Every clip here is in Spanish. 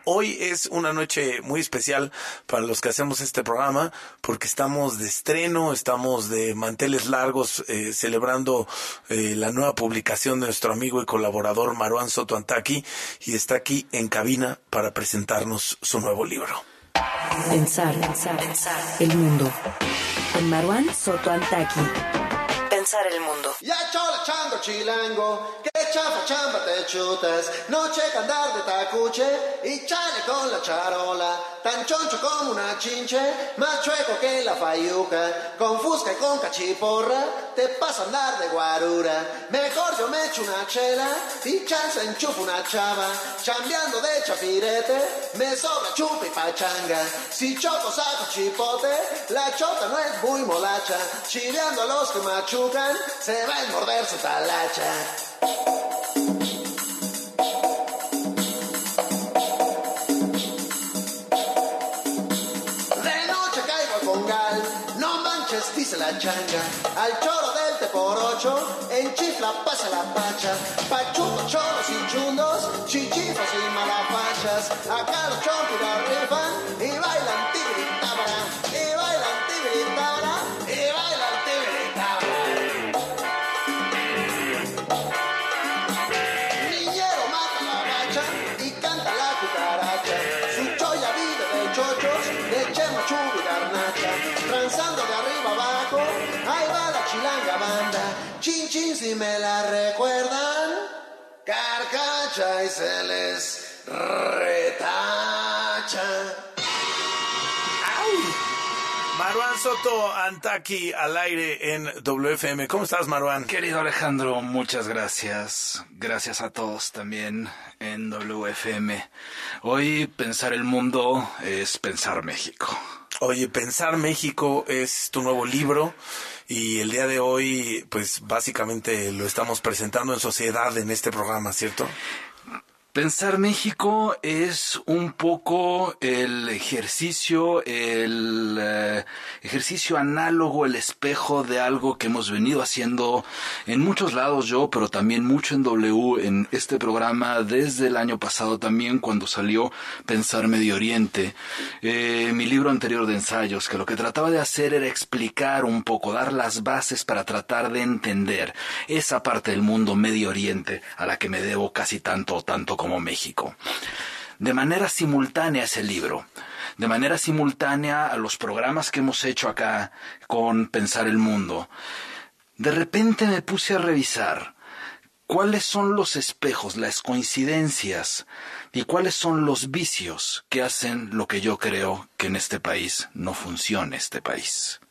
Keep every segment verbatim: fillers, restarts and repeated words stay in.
Hoy es una noche muy especial para los que hacemos este programa porque estamos de estreno, estamos de manteles largos eh, celebrando eh, la nueva publicación de nuestro amigo y colaborador Maruán Soto Antaki, y está aquí en cabina para presentarnos su nuevo libro. Pensar, pensar, pensar el mundo. Con Maruán Soto Antaki. Pensar el mundo. Ya chola chango chilango, que chafa chamba te chutas, no checa andar de tacuche y chale con la charola, tan choncho como una chinche, más chueco que la fayuca, con fusca y con cachiporra, te pasa a andar de guarura, mejor yo me echo una chela y chance enchufo una chava, chambeando de chapirete, me sobra chupa y pachanga, si choco saco chipote, la chota no es muy molacha, chileando a los que machucan, se va a morder su talacha. De noche caigo al congal, no manches, dice la changa, al choro del te por ocho, en chifla pasa la pacha, pachucos, choros y chundos, chichifos y malapachas, acá los chompiras rifan y bailan tibiritábara, y bailan tibiritábara, y bailan tibiritábara. Niñero mata la bacha y canta la cucaracha, su choya vive de chochos, de chema chubi garnacha, transando de arriba abajo, ahí va la chilanga banda, chin chin si me la recuerdan, carcacha y se les retacha. Maruán Soto Antaki al aire en W F M. ¿Cómo estás, Maruán? Querido Alejandro, muchas gracias. Gracias a todos también en W F M. Hoy pensar el mundo es pensar México. Oye, Pensar México es tu nuevo libro y el día de hoy, pues básicamente lo estamos presentando en sociedad en este programa, ¿cierto? Pensar México es un poco el ejercicio, el eh, ejercicio análogo, el espejo de algo que hemos venido haciendo en muchos lados yo, pero también mucho en W, en este programa desde el año pasado también cuando salió Pensar Medio Oriente, eh, mi libro anterior de ensayos, que lo que trataba de hacer era explicar un poco, dar las bases para tratar de entender esa parte del mundo Medio Oriente a la que me debo casi tanto, tanto como México. De manera simultánea ese libro, de manera simultánea a los programas que hemos hecho acá con Pensar el Mundo, de repente me puse a revisar cuáles son los espejos, las coincidencias y cuáles son los vicios que hacen lo que yo creo que en este país no funciona este país.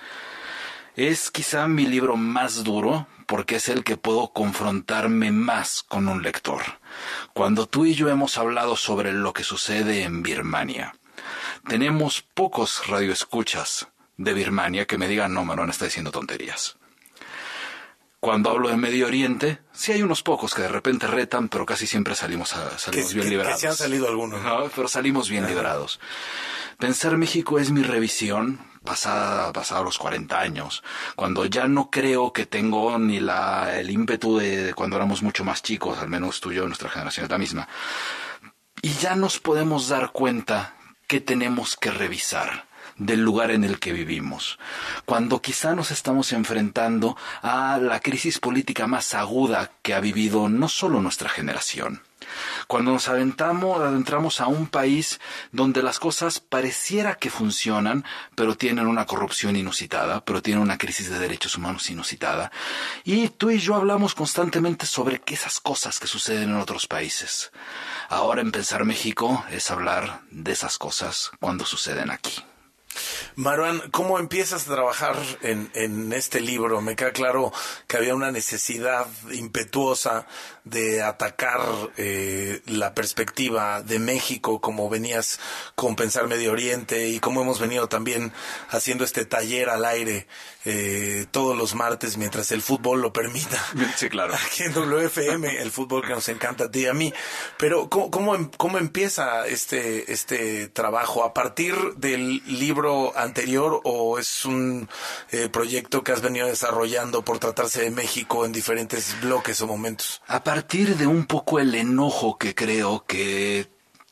Es quizá mi libro más duro porque es el que puedo confrontarme más con un lector. Cuando tú y yo hemos hablado sobre lo que sucede en Birmania, tenemos pocos radioescuchas de Birmania que me digan, no, Manuel, está diciendo tonterías. Cuando hablo de Medio Oriente, sí hay unos pocos que de repente retan, pero casi siempre salimos, a, salimos que, bien que, librados. Que se han salido algunos. No, pero salimos bien Ajá. librados. Pensar México es mi revisión pasada, pasada los cuarenta años, cuando ya no creo que tengo ni la el ímpetu de, de cuando éramos mucho más chicos, al menos tú y yo, nuestra generación es la misma. Y ya nos podemos dar cuenta que tenemos que revisar del lugar en el que vivimos, cuando quizá nos estamos enfrentando a la crisis política más aguda que ha vivido no solo nuestra generación. Cuando nos aventamos, adentramos a un país donde las cosas pareciera que funcionan, pero tienen una corrupción inusitada, pero tienen una crisis de derechos humanos inusitada. Y tú y yo hablamos constantemente sobre esas cosas que suceden en otros países. Ahora en Pensar México es hablar de esas cosas cuando suceden aquí. Maruán, ¿cómo empiezas a trabajar en, en este libro? Me queda claro que había una necesidad impetuosa de atacar eh, la perspectiva de México, como venías con Pensar Medio Oriente y como hemos venido también haciendo este taller al aire eh, todos los martes mientras el fútbol lo permita. Sí, claro. Aquí en W F M, el fútbol que nos encanta a ti y a mí. Pero ¿cómo, cómo, cómo empieza este, este trabajo? ¿A partir del libro anterior o es un eh, proyecto que has venido desarrollando por tratarse de México en diferentes bloques o momentos? A partir de un poco el enojo que creo que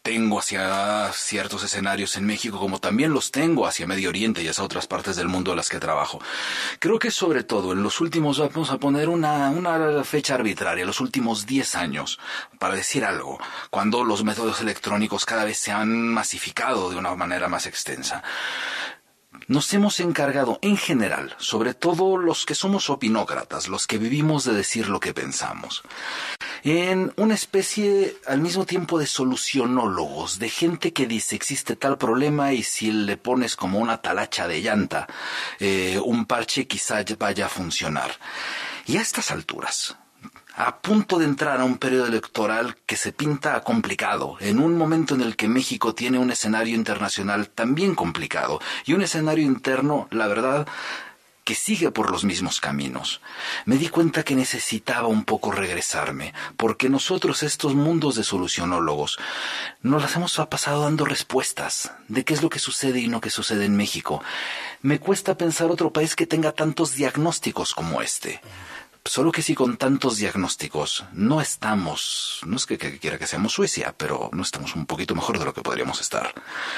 tengo hacia ciertos escenarios en México, como también los tengo hacia Medio Oriente y hacia otras partes del mundo en las que trabajo. Creo que sobre todo en los últimos, vamos a poner una, una fecha arbitraria, los últimos diez años, para decir algo, cuando los métodos electrónicos cada vez se han masificado de una manera más extensa. Nos hemos encargado en general, sobre todo los que somos opinócratas, los que vivimos de decir lo que pensamos, en una especie al mismo tiempo de solucionólogos, de gente que dice existe tal problema y si le pones como una talacha de llanta, eh, un parche quizá vaya a funcionar. Y a estas alturas, a punto de entrar a un periodo electoral que se pinta complicado, en un momento en el que México tiene un escenario internacional también complicado y un escenario interno, la verdad, que sigue por los mismos caminos. Me di cuenta que necesitaba un poco regresarme, porque nosotros, estos mundos de solucionólogos, nos las hemos pasado dando respuestas de qué es lo que sucede y no qué sucede en México. Me cuesta pensar otro país que tenga tantos diagnósticos como este. Solo que si con tantos diagnósticos no estamos, no es que, que quiera que seamos Suecia, pero no estamos un poquito mejor de lo que podríamos estar.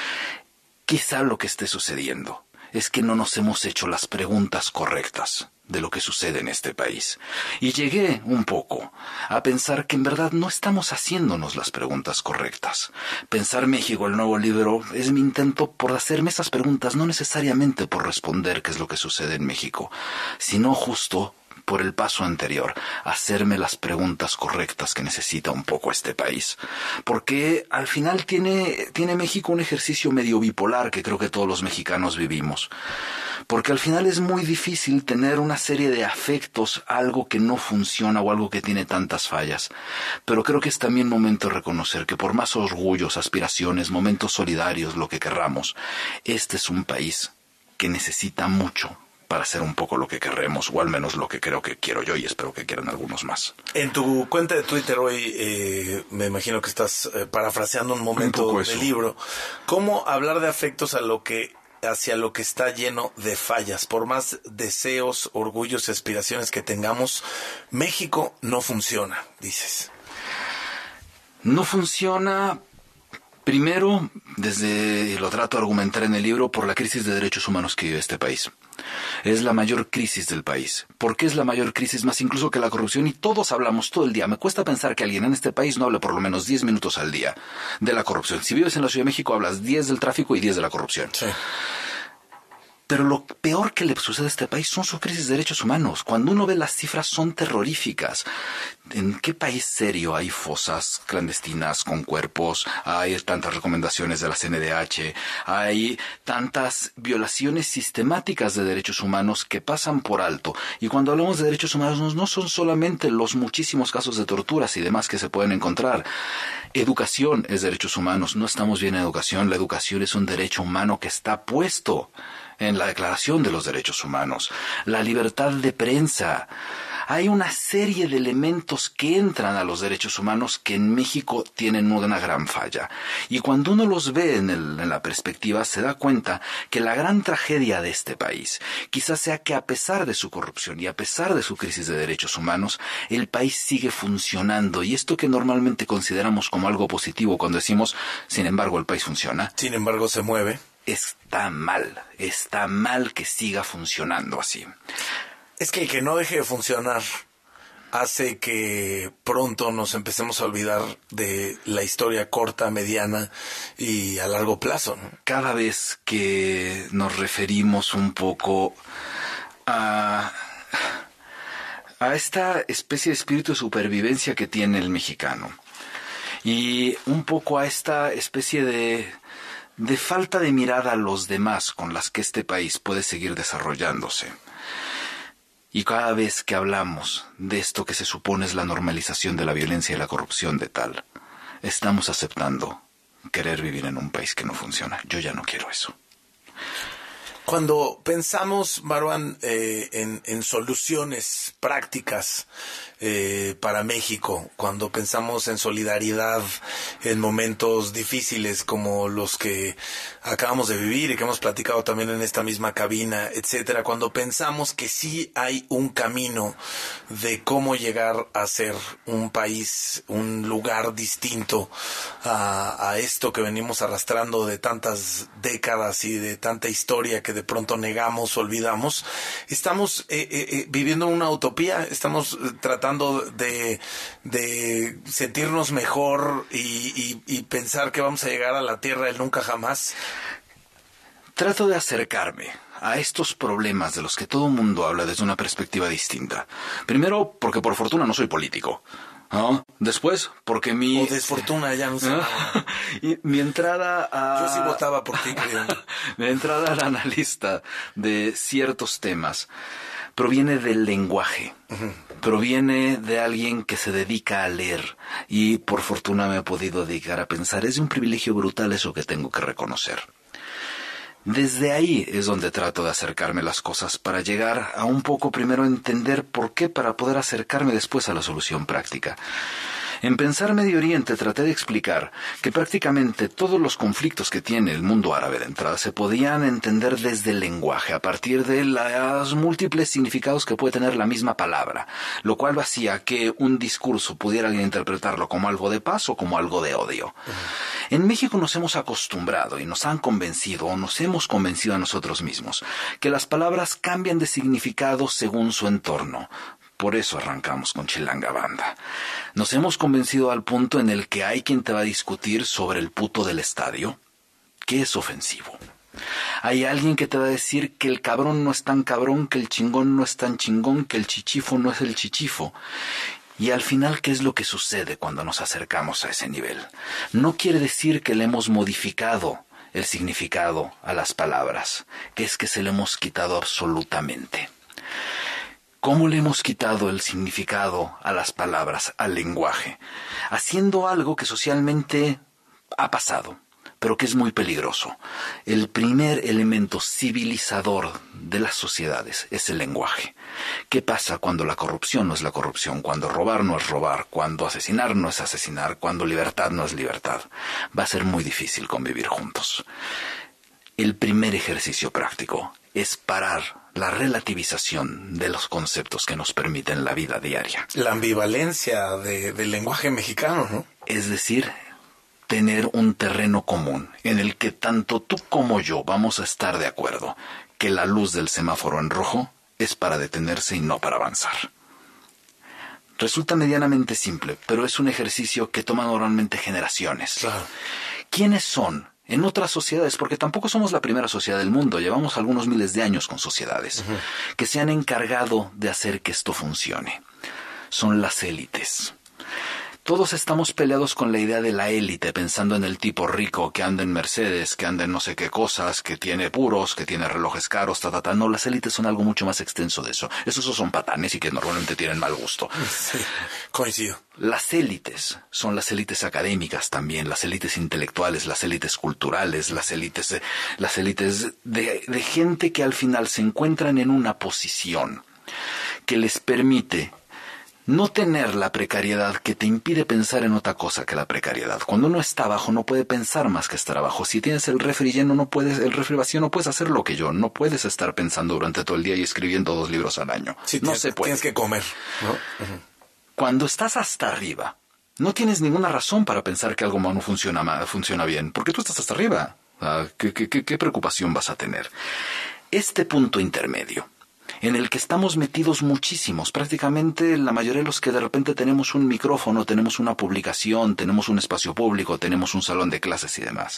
Quizá lo que esté sucediendo es que no nos hemos hecho las preguntas correctas de lo que sucede en este país. Y llegué un poco a pensar que en verdad no estamos haciéndonos las preguntas correctas. Pensar México, el nuevo libro, es mi intento por hacerme esas preguntas, no necesariamente por responder qué es lo que sucede en México, sino justo por el paso anterior, hacerme las preguntas correctas que necesita un poco este país. Porque al final tiene, tiene México un ejercicio medio bipolar que creo que todos los mexicanos vivimos. Porque al final es muy difícil tener una serie de afectos a algo que no funciona o algo que tiene tantas fallas. Pero creo que es también momento de reconocer que por más orgullos, aspiraciones, momentos solidarios, lo que querramos, este es un país que necesita mucho para hacer un poco lo que querremos, o al menos lo que creo que quiero yo y espero que quieran algunos más. En tu cuenta de Twitter hoy, eh, me imagino que estás eh, parafraseando un momento un del libro. ¿Cómo hablar de afectos a lo que, hacia lo que está lleno de fallas? Por más deseos, orgullos y aspiraciones que tengamos, México no funciona, dices. No funciona. Primero, desde lo trato de argumentar en el libro, por la crisis de derechos humanos que vive este país. Es la mayor crisis del país. ¿Por qué es la mayor crisis? Más incluso que la corrupción, y todos hablamos todo el día. Me cuesta pensar que alguien en este país no hable por lo menos diez minutos al día de la corrupción. Si vives en la Ciudad de México, hablas diez del tráfico y diez de la corrupción. Sí. Pero lo peor que le sucede a este país son sus crisis de derechos humanos. Cuando uno ve las cifras son terroríficas. ¿En qué país serio hay fosas clandestinas con cuerpos? Hay tantas recomendaciones de la C N D H. Hay tantas violaciones sistemáticas de derechos humanos que pasan por alto. Y cuando hablamos de derechos humanos no son solamente los muchísimos casos de torturas y demás que se pueden encontrar. Educación es derechos humanos. No estamos bien en educación. La educación es un derecho humano que está puesto en la Declaración de los Derechos Humanos. La libertad de prensa. Hay una serie de elementos que entran a los derechos humanos que en México tienen una gran falla. Y cuando uno los ve en, el, en la perspectiva, se da cuenta que la gran tragedia de este país quizás sea que a pesar de su corrupción y a pesar de su crisis de derechos humanos, el país sigue funcionando. Y esto que normalmente consideramos como algo positivo cuando decimos, sin embargo, el país funciona. Sin embargo, se mueve. Está mal, está mal que siga funcionando así. Es que el que no deje de funcionar hace que pronto nos empecemos a olvidar de la historia corta, mediana y a largo plazo, ¿no? Cada vez que nos referimos un poco a, a esta especie de espíritu de supervivencia que tiene el mexicano y un poco a esta especie de... de falta de mirada a los demás con las que este país puede seguir desarrollándose. Y cada vez que hablamos de esto que se supone es la normalización de la violencia y la corrupción de tal, estamos aceptando querer vivir en un país que no funciona. Yo ya no quiero eso. Cuando pensamos, Marwan, eh, en, en soluciones prácticas eh, para México, cuando pensamos en solidaridad en momentos difíciles como los que acabamos de vivir y que hemos platicado también en esta misma cabina, etcétera, cuando pensamos que sí hay un camino de cómo llegar a ser un país, un lugar distinto a, a esto que venimos arrastrando de tantas décadas y de tanta historia que de pronto negamos, olvidamos, estamos eh, eh, viviendo una utopía, estamos tratando de, de sentirnos mejor y, y, y pensar que vamos a llegar a la tierra del nunca jamás. Trato de acercarme a estos problemas de los que todo el mundo habla desde una perspectiva distinta. Primero, porque por fortuna no soy político. ¿No? Después, porque mi... O desfortuna, ya no sé. Y mi entrada a... Yo sí votaba por ti, creo. Mi entrada al analista de ciertos temas proviene del lenguaje. Uh-huh. Proviene de alguien que se dedica a leer. Y por fortuna me he podido dedicar a pensar. Es de un privilegio brutal eso que tengo que reconocer. Desde ahí es donde trato de acercarme a las cosas para llegar a un poco primero entender por qué, para poder acercarme después a la solución práctica. En Pensar Medio Oriente traté de explicar que prácticamente todos los conflictos que tiene el mundo árabe de entrada se podían entender desde el lenguaje, a partir de los múltiples significados que puede tener la misma palabra, lo cual hacía que un discurso pudiera alguien interpretarlo como algo de paz o como algo de odio. Uh-huh. En México nos hemos acostumbrado y nos han convencido, o nos hemos convencido a nosotros mismos, que las palabras cambian de significado según su entorno. Por eso arrancamos con Chilanga Banda. Nos hemos convencido al punto en el que hay quien te va a discutir sobre el puto del estadio, que es ofensivo. Hay alguien que te va a decir que el cabrón no es tan cabrón, que el chingón no es tan chingón, que el chichifo no es el chichifo. Y al final, ¿qué es lo que sucede cuando nos acercamos a ese nivel? No quiere decir que le hemos modificado el significado a las palabras, que es que se le hemos quitado absolutamente. ¿Cómo le hemos quitado el significado a las palabras, al lenguaje? Haciendo algo que socialmente ha pasado, pero que es muy peligroso. El primer elemento civilizador de las sociedades es el lenguaje. ¿Qué pasa cuando la corrupción no es la corrupción? Cuando robar no es robar, cuando asesinar no es asesinar, cuando libertad no es libertad. Va a ser muy difícil convivir juntos. El primer ejercicio práctico es parar la relativización de los conceptos que nos permiten la vida diaria. La ambivalencia de, del lenguaje mexicano, ¿no? Es decir, tener un terreno común en el que tanto tú como yo vamos a estar de acuerdo que la luz del semáforo en rojo es para detenerse y no para avanzar. Resulta medianamente simple, pero es un ejercicio que toma normalmente generaciones. Claro. ¿Quiénes son? En otras sociedades, porque tampoco somos la primera sociedad del mundo, llevamos algunos miles de años con sociedades uh-huh. que se han encargado de hacer que esto funcione. Son las élites. Todos estamos peleados con la idea de la élite, pensando en el tipo rico que anda en Mercedes, que anda en no sé qué cosas, que tiene puros, que tiene relojes caros, ta, ta, ta. No, las élites son algo mucho más extenso de eso. Esos son patanes y que normalmente tienen mal gusto. Sí, coincido. Las élites son las élites académicas también, las élites intelectuales, las élites culturales, las élites, las élites de, de gente que al final se encuentran en una posición que les permite no tener la precariedad que te impide pensar en otra cosa que la precariedad. Cuando uno está abajo no puede pensar más que estar abajo. Si tienes el refri lleno, no puedes, el refri vacío, no puedes hacer lo que yo. No puedes estar pensando durante todo el día y escribiendo dos libros al año. Sí, no tienes, se puede. Tienes que comer, ¿no? Uh-huh. Cuando estás hasta arriba, no tienes ninguna razón para pensar que algo no funciona mal, funciona bien, porque tú estás hasta arriba. ¿Qué, qué, qué, qué preocupación vas a tener? Este punto intermedio, en el que estamos metidos muchísimos, prácticamente la mayoría de los que de repente tenemos un micrófono, tenemos una publicación, tenemos un espacio público, tenemos un salón de clases y demás.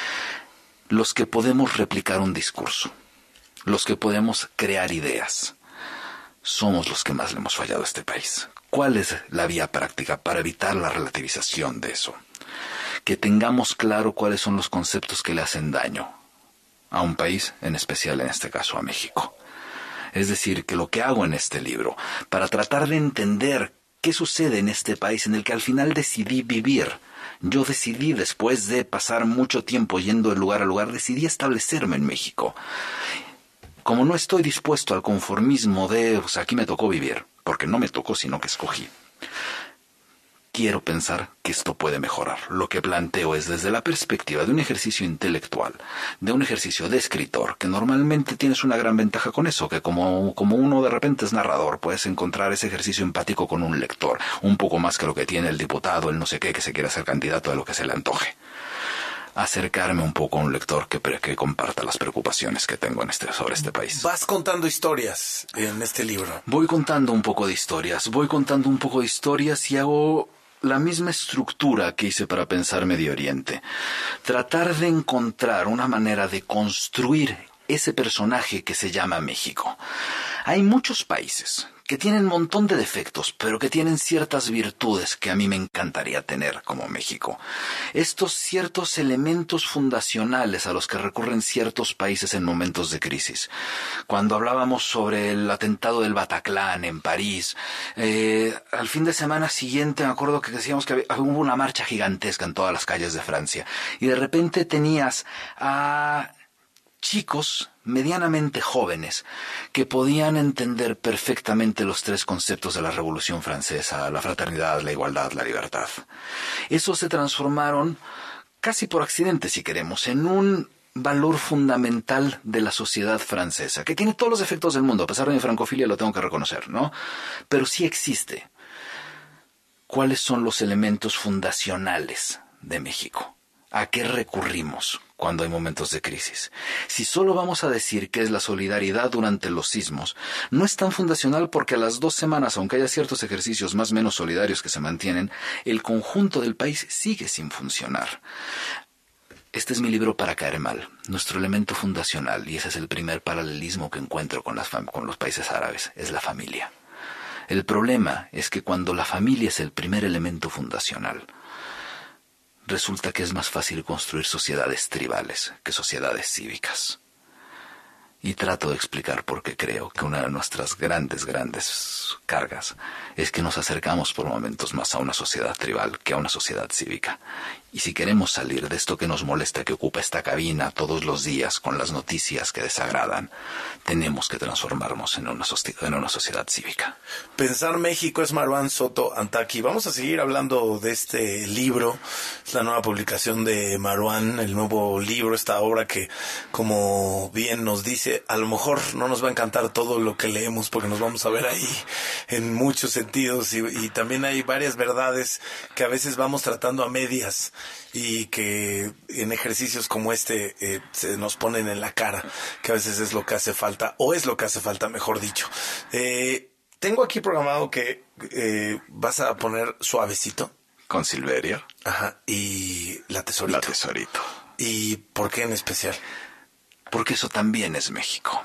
Los que podemos replicar un discurso, los que podemos crear ideas, somos los que más le hemos fallado a este país. ¿Cuál es la vía práctica para evitar la relativización de eso? Que tengamos claro cuáles son los conceptos que le hacen daño a un país, en especial en este caso a México. Es decir, que lo que hago en este libro, para tratar de entender qué sucede en este país en el que al final decidí vivir, yo decidí, después de pasar mucho tiempo yendo de lugar a lugar, decidí establecerme en México. como no estoy dispuesto al conformismo de, pues aquí me tocó vivir, porque no me tocó, sino que escogí, quiero pensar que esto puede mejorar. Lo que planteo es desde la perspectiva de un ejercicio intelectual, de un ejercicio de escritor, que normalmente tienes una gran ventaja con eso, que como, como uno de repente es narrador, puedes encontrar ese ejercicio empático con un lector, un poco más que lo que tiene el diputado, el no sé qué, que se quiere hacer candidato a lo que se le antoje. Acercarme un poco a un lector que, que comparta las preocupaciones que tengo en este, sobre este país. Vas contando historias en este libro. Voy contando un poco de historias, voy contando un poco de historias y hago la misma estructura que hice para pensar Medio Oriente. Tratar de encontrar una manera de construir ese personaje que se llama México. Hay muchos países que tienen un montón de defectos, pero que tienen ciertas virtudes que a mí me encantaría tener como México. Estos ciertos elementos fundacionales a los que recurren ciertos países en momentos de crisis. Cuando hablábamos sobre el atentado del Bataclan en París, eh, al fin de semana siguiente me acuerdo que decíamos que había, hubo una marcha gigantesca en todas las calles de Francia, y de repente tenías a chicos medianamente jóvenes que podían entender perfectamente los tres conceptos de la Revolución Francesa: la fraternidad, la igualdad, la libertad. Esos se transformaron, casi por accidente si queremos, en un valor fundamental de la sociedad francesa, que tiene todos los defectos del mundo. A pesar de mi francofilia lo tengo que reconocer, ¿no? Pero sí existe. ¿Cuáles son los elementos fundacionales de México? ¿A qué recurrimos cuando hay momentos de crisis? Si solo vamos a decir que es la solidaridad durante los sismos, no es tan fundacional, porque a las dos semanas, aunque haya ciertos ejercicios más o menos solidarios que se mantienen, el conjunto del país sigue sin funcionar. Este es mi libro para caer mal, nuestro elemento fundacional, y ese es el primer paralelismo que encuentro con, las fam- con los países árabes, es la familia. El problema es que cuando la familia es el primer elemento fundacional, resulta que es más fácil construir sociedades tribales que sociedades cívicas. Y trato de explicar por qué creo que una de nuestras grandes, grandes cargas es que nos acercamos por momentos más a una sociedad tribal que a una sociedad cívica. Y si queremos salir de esto que nos molesta, que ocupa esta cabina todos los días con las noticias que desagradan, tenemos que transformarnos en una, sociedad, en una sociedad cívica. Pensar México es Marwan Soto Antaki. Vamos a seguir hablando de este libro. Es la nueva publicación de Marwan, el nuevo libro, esta obra que, como bien nos dice, a lo mejor no nos va a encantar todo lo que leemos, porque nos vamos a ver ahí en muchos sentidos, y, y también hay varias verdades que a veces vamos tratando a medias y que en ejercicios como este eh, se nos ponen en la cara, que a veces es lo que hace falta, o es lo que hace falta, mejor dicho. Eh, tengo aquí programado que eh, vas a poner Suavecito. Con Silverio. Ajá, y La Tesorito. La Tesorito. ¿Y por qué en especial? Porque eso también es México.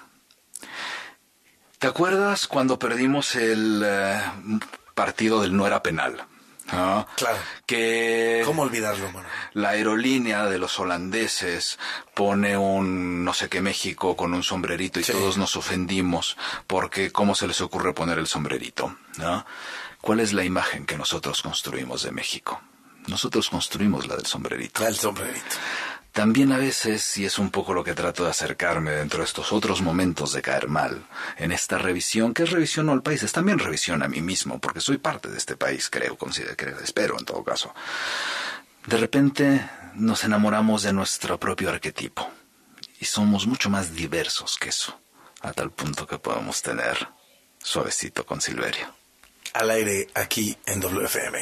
¿Te acuerdas cuando perdimos el eh, partido del no era penal? ¿No? Claro. Que ¿Cómo olvidarlo, mano? La aerolínea de los holandeses pone un no sé qué México con un sombrerito y sí, todos nos ofendimos porque ¿cómo se les ocurre poner el sombrerito? ¿No? ¿Cuál es la imagen que nosotros construimos de México? Nosotros construimos la del sombrerito. La del sombrerito. También a veces, y es un poco lo que trato de acercarme dentro de estos otros momentos de caer mal, en esta revisión, que es revisión no al país, es también revisión a mí mismo, porque soy parte de este país, creo, considero, creo, espero en todo caso. De repente nos enamoramos de nuestro propio arquetipo, y somos mucho más diversos que eso, a tal punto que podemos tener Suavecito con Silverio. Al aire aquí en W F M.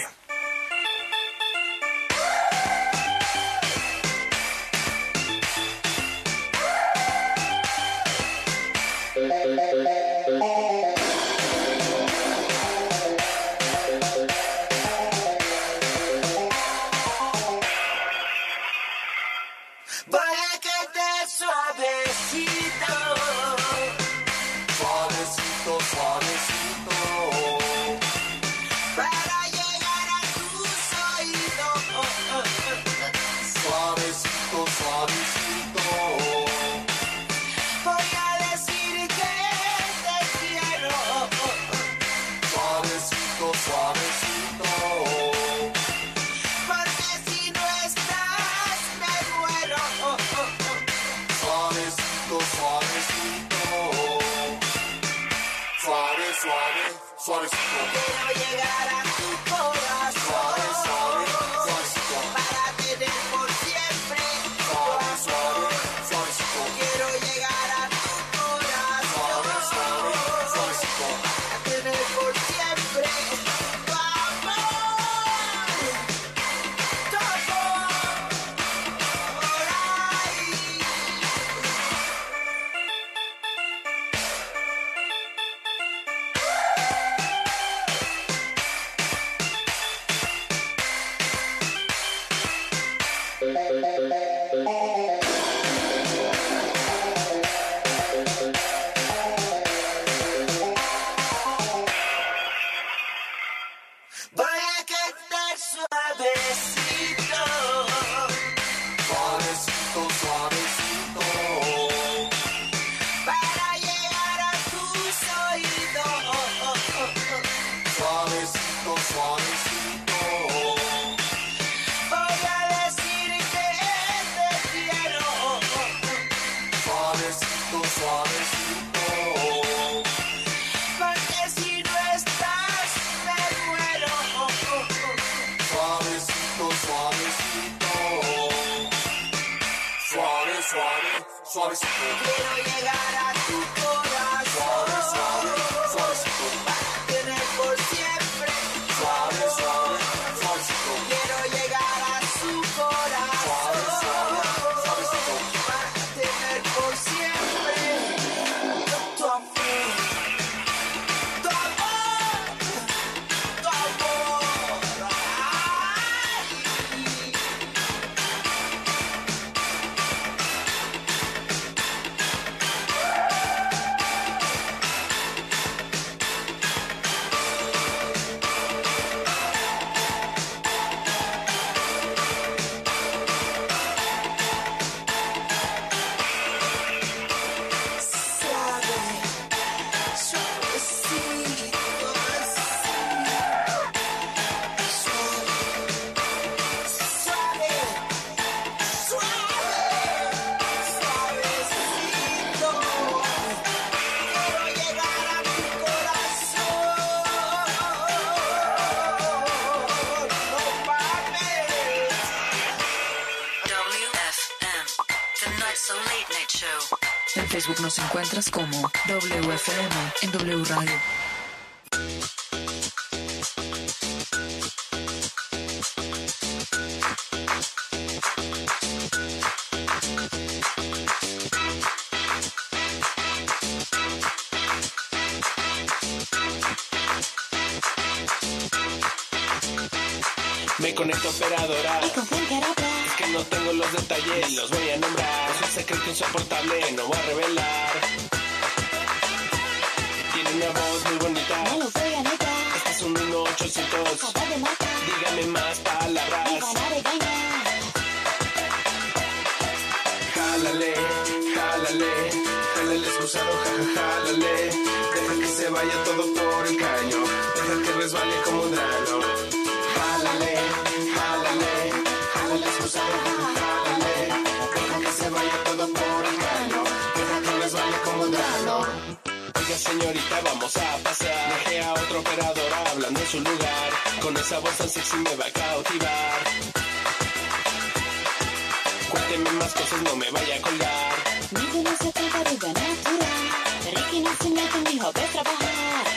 Suavecito, suavecito. llegar a tu corazón para tener por siempre tu amor. Quiero llegar a tu corazón para tener por siempre tu amor. Tu amor por ahí. Voy a cantar suavecito, Suavecito, suavecito. para llegar a tus oídos. Suavecito, suavecito. Voy a decirte te quiero, Suavecito, suavecito. porque si no estás me muero. Suavecito, suavecito. Suave, suave, suavecito. Quiero llegar a tu corazón Suave, suave, suavecito. para tener por siempre. Suave, suave, suavecito. Quiero llegar a su corazón Suave, suave, suavecito. para tener por siempre tu amor, tu amor, tu amor. Ay. Suave, suavecito, así. Suave, suave, suave, suavecito. Quiero llegar a tu corazón. No mames. W F M, The Not So Late Night Show. En Facebook nos encuentras como W F M en W Radio. Me conecto operadora, ¿Y con quién quiero hablar? es que no tengo los detalles, los voy a nombrar. Es un secreto insoportable, no voy a revelar. Tiene una voz muy bonita, No lo voy a negar. este es un uno ochocientos. Acaba de matar. Dígame más Y palabras. van a regañar. Jálale, jálale, jálale excusado, jaja, jálale. Deja que se vaya todo por el caño, deja que resbale como un drano. Jálale, jálale, jálale excusado, jaja, jálale. Deja que se vaya todo por el caño, deja que resbale como un drano. Oiga señorita, vamos a pasear. Dejé a otro operador hablando en su lugar. Con esa voz tan sexy me va a cautivar. Cuénteme más cosas, no me vaya a colgar. Nico no se trata de una natural. Ricky Nacimiento dijo que trabajar.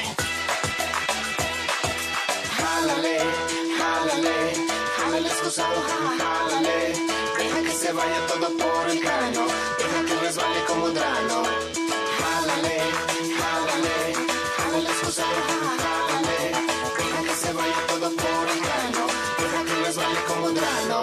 Jálale, jálale, jálale excusado, jaja, jálale. Deja que se vaya todo por el caño, deja que resbale como un drano. Jálale, jálale, jálale excusado, jaja, jálale. Deja que se vaya todo por el caño, deja que resbale como un drano.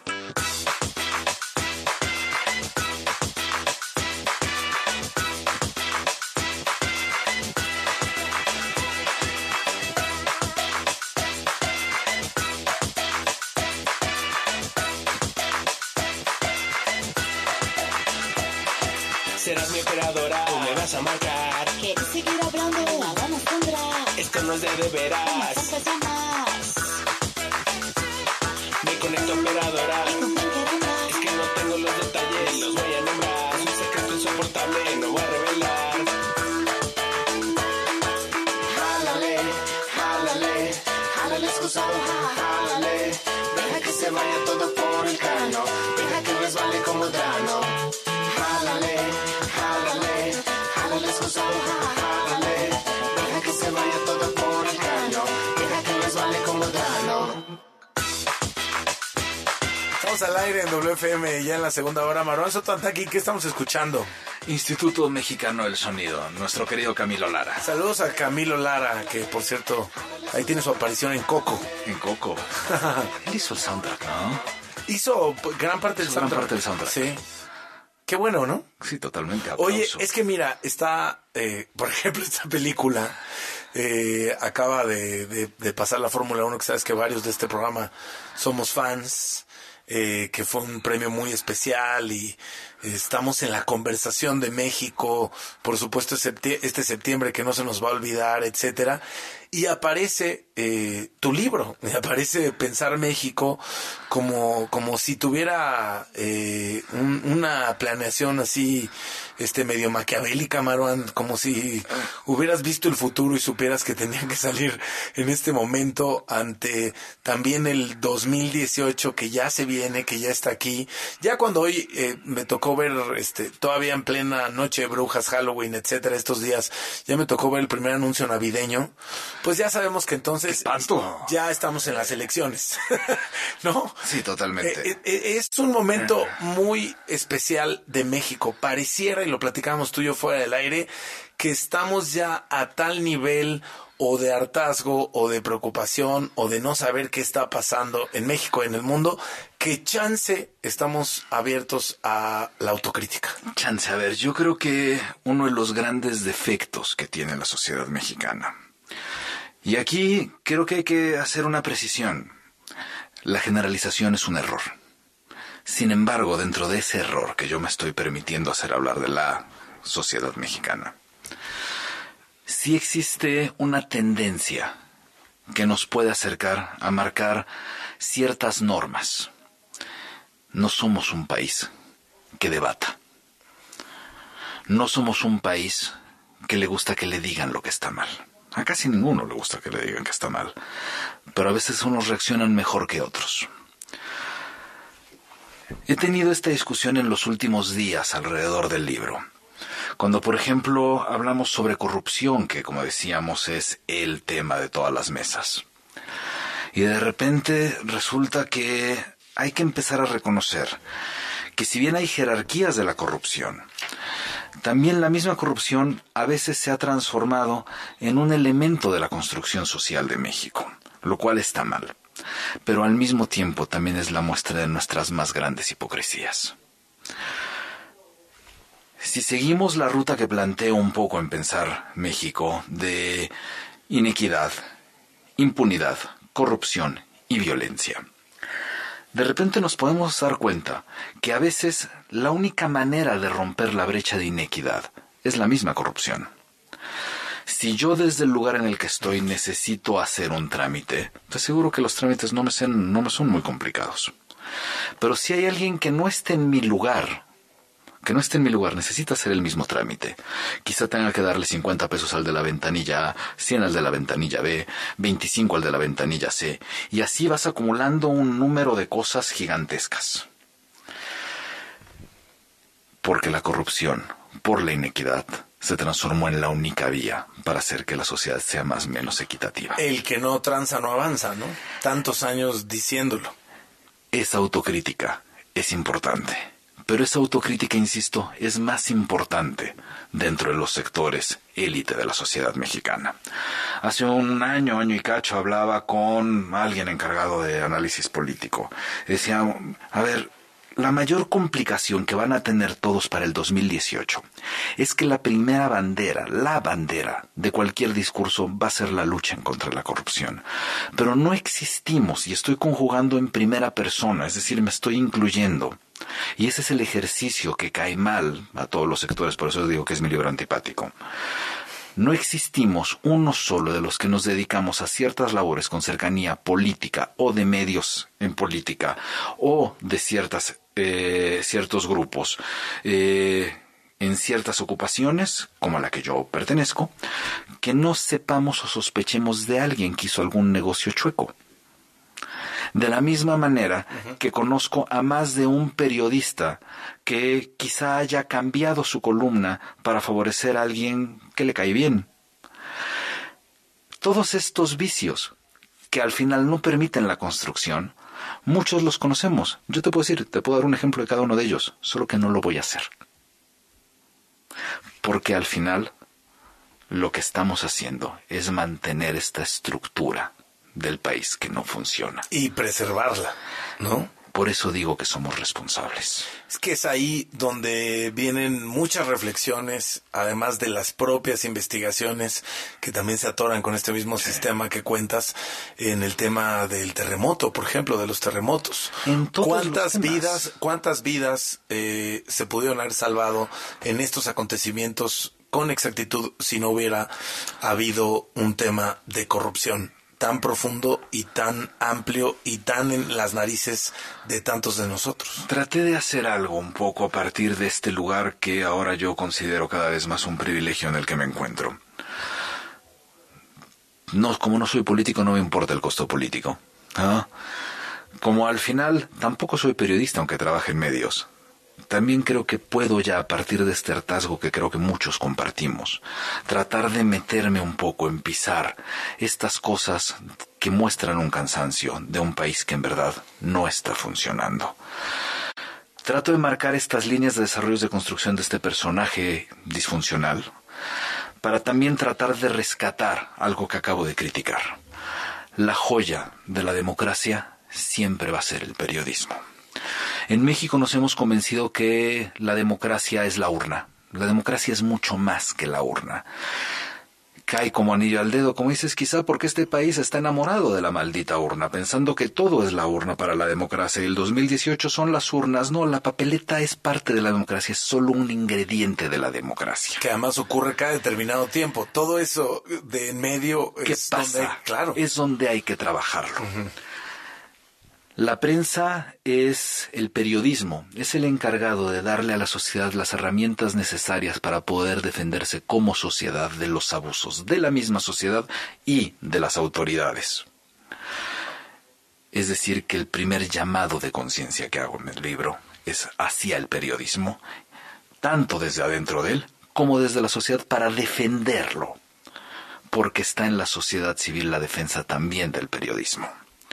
Serás mi operadora, tú me vas a marcar. ¿Quieres seguir hablando? Hagamos un drag. Esto no es de de veras. Unas llamadas. Me conecto operadora, ¿Y con quién quiero hablar? es que no tengo los detalles, los voy a nombrar. Es un secreto insoportable, no voy a revelar. Jálale, jálale, Estamos al aire en W F M ya en la segunda hora. Maruán Soto Antaki, ¿qué estamos escuchando? Instituto Mexicano del Sonido, nuestro querido Camilo Lara. Saludos a Camilo Lara, que por cierto, ahí tiene su aparición en Coco. En Coco. Él hizo el soundtrack, ¿no? Hizo gran parte del Hizo gran soundtrack. parte del soundtrack. Sí. Qué bueno, ¿no? Sí, totalmente. Aplauso. Oye, es que mira, está, eh, por ejemplo, esta película eh, acaba de, de, de pasar la Fórmula uno, que sabes que varios de este programa somos fans, eh, que fue un premio muy especial y eh, estamos en la conversación de México, por supuesto septi- este septiembre que no se nos va a olvidar, etcétera. Y aparece eh, tu libro, y aparece Pensar México como, como si tuviera eh, un, una planeación así este medio maquiavélica, Maruán, como si hubieras visto el futuro y supieras que tenían que salir en este momento ante también el dos mil dieciocho que ya se viene, que ya está aquí. Ya cuando hoy eh, me tocó ver, este todavía en plena noche de brujas, Halloween, etcétera, estos días, ya me tocó ver el primer anuncio navideño, pues ya sabemos que entonces ya estamos en las elecciones, ¿no? Sí, totalmente. Eh, eh, es un momento muy especial de México. Pareciera, y lo platicábamos tú y yo fuera del aire, que estamos ya a tal nivel o de hartazgo o de preocupación o de no saber qué está pasando en México, en el mundo, que chance estamos abiertos a la autocrítica. Chance, a ver, yo creo que uno de los grandes defectos que tiene la sociedad mexicana, y aquí creo que hay que hacer una precisión, la generalización es un error. Sin embargo, dentro de ese error que yo me estoy permitiendo hacer hablar de la sociedad mexicana, sí existe una tendencia que nos puede acercar a marcar ciertas normas. No somos un país que debata. No somos un país que le gusta que le digan lo que está mal. A casi ninguno le gusta que le digan que está mal, pero a veces unos reaccionan mejor que otros. He tenido esta discusión en los últimos días alrededor del libro. Cuando, por ejemplo, hablamos sobre corrupción, que como decíamos es el tema de todas las mesas. Y de repente resulta que hay que empezar a reconocer que si bien hay jerarquías de la corrupción, también la misma corrupción a veces se ha transformado en un elemento de la construcción social de México, lo cual está mal. Pero al mismo tiempo también es la muestra de nuestras más grandes hipocresías. Si seguimos la ruta que planteo un poco en Pensar México de inequidad, impunidad, corrupción y violencia, de repente nos podemos dar cuenta que a veces la única manera de romper la brecha de inequidad es la misma corrupción. Si yo desde el lugar en el que estoy necesito hacer un trámite, te aseguro que los trámites no me, sean, no me son muy complicados. Pero si hay alguien que no esté en mi lugar, que no esté en mi lugar, necesita hacer el mismo trámite. Quizá tenga que darle cincuenta pesos al de la ventanilla A, cien al de la ventanilla B, veinticinco al de la ventanilla C, y así vas acumulando un número de cosas gigantescas. Porque la corrupción, por la inequidad, se transformó en la única vía para hacer que la sociedad sea más o menos equitativa. El que no tranza no avanza, ¿no? Tantos años diciéndolo. Esa autocrítica es importante. Pero esa autocrítica, insisto, es más importante dentro de los sectores élite de la sociedad mexicana. Hace un año, año y cacho, hablaba con alguien encargado de análisis político. Decía, a ver, la mayor complicación que van a tener todos para el dos mil dieciocho es que la primera bandera, la bandera de cualquier discurso va a ser la lucha en contra de la corrupción. Pero no existimos, y estoy conjugando en primera persona, es decir, me estoy incluyendo. Y ese es el ejercicio que cae mal a todos los sectores, por eso digo que es mi libro antipático. No existimos uno solo de los que nos dedicamos a ciertas labores con cercanía política o de medios en política o de ciertas eh, ciertos grupos eh, en ciertas ocupaciones, como a la que yo pertenezco, que no sepamos o sospechemos de alguien que hizo algún negocio chueco. De la misma manera que conozco a más de un periodista que quizá haya cambiado su columna para favorecer a alguien que le cae bien. Todos estos vicios que al final no permiten la construcción Muchos los conocemos. Yo te puedo decir, te puedo dar un ejemplo de cada uno de ellos, solo que no lo voy a hacer. Porque al final, lo que estamos haciendo es mantener esta estructura del país que no funciona. Y preservarla, ¿no? Por eso digo que somos responsables. Es que es ahí donde vienen muchas reflexiones, además de las propias investigaciones que también se atoran con este mismo sí. sistema que cuentas en el tema del terremoto, por ejemplo, de los terremotos. En todos ¿Cuántas los temas. vidas, cuántas vidas eh, se pudieron haber salvado en estos acontecimientos con exactitud si no hubiera habido un tema de corrupción tan profundo y tan amplio y tan en las narices de tantos de nosotros? Traté de hacer algo un poco a partir de este lugar que ahora yo considero cada vez más un privilegio en el que me encuentro. No, como no soy político, no me importa el costo político. ¿Ah? Como al final tampoco soy periodista, aunque trabaje en medios. También creo que puedo ya, a partir de este hartazgo que creo que muchos compartimos, tratar de meterme un poco en pisar estas cosas que muestran un cansancio de un país que en verdad no está funcionando. Trato de marcar estas líneas de desarrollo de construcción de este personaje disfuncional para también tratar de rescatar algo que acabo de criticar. La joya de la democracia siempre va a ser el periodismo. En México nos hemos convencido que la democracia es la urna. La democracia es mucho más que la urna. Cae como anillo al dedo, como dices, quizá porque este país está enamorado de la maldita urna, pensando que todo es la urna para la democracia. Y el dos mil dieciocho son las urnas. No, la papeleta es parte de la democracia, es solo un ingrediente de la democracia. Que además ocurre cada determinado tiempo. Todo eso de en medio ¿Qué es pasa? donde, claro. Es donde hay que trabajarlo. Uh-huh. La prensa es el periodismo, es el encargado de darle a la sociedad las herramientas necesarias para poder defenderse como sociedad de los abusos de la misma sociedad y de las autoridades. Es decir, que el primer llamado de conciencia que hago en el libro es hacia el periodismo, tanto desde adentro de él como desde la sociedad, para defenderlo, porque está en la sociedad civil la defensa también del periodismo.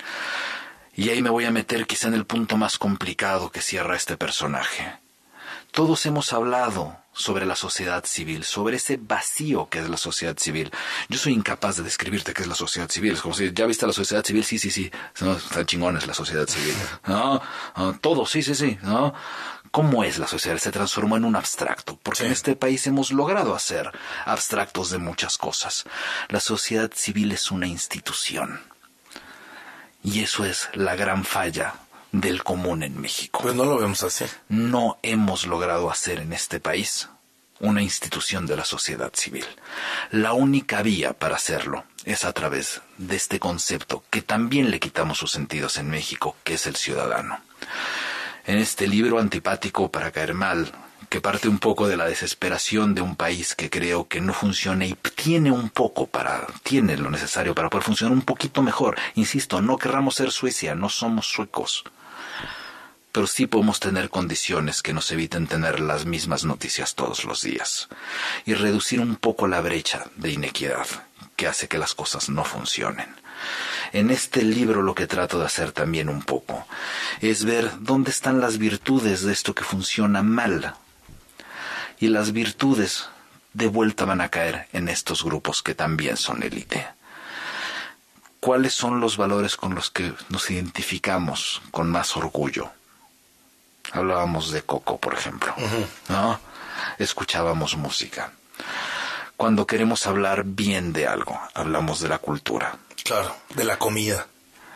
Y ahí me voy a meter quizá en el punto más complicado que cierra este personaje. Todos hemos hablado sobre la sociedad civil, sobre ese vacío que es la sociedad civil. Yo soy incapaz de describirte qué es la sociedad civil. Es como si, ¿ya viste la sociedad civil? Sí, sí, sí. No, están chingones la sociedad civil. No, no, todo, sí, sí, sí. No. ¿Cómo es la sociedad? Se transformó en un abstracto, porque sí. En este país hemos logrado hacer abstractos de muchas cosas. La sociedad civil es una institución. Y eso es la gran falla del común en México. Pues no lo vemos así. No hemos logrado hacer en este país una institución de la sociedad civil. La única vía para hacerlo es a través de este concepto que también le quitamos sus sentidos en México, que es el ciudadano. En este libro antipático para caer mal, que parte un poco de la desesperación de un país que creo que no funciona y tiene un poco para, tiene lo necesario para poder funcionar un poquito mejor. Insisto, no querramos ser Suecia, no somos suecos. Pero sí podemos tener condiciones que nos eviten tener las mismas noticias todos los días. Y reducir un poco la brecha de inequidad que hace que las cosas no funcionen. En este libro lo que trato de hacer también un poco es ver dónde están las virtudes de esto que funciona mal. Y las virtudes de vuelta van a caer en estos grupos que también son élite. ¿Cuáles son los valores con los que nos identificamos con más orgullo? Hablábamos de Coco, por ejemplo, uh-huh. ¿no? Escuchábamos música. Cuando queremos hablar bien de algo, hablamos de la cultura. Claro, de la comida.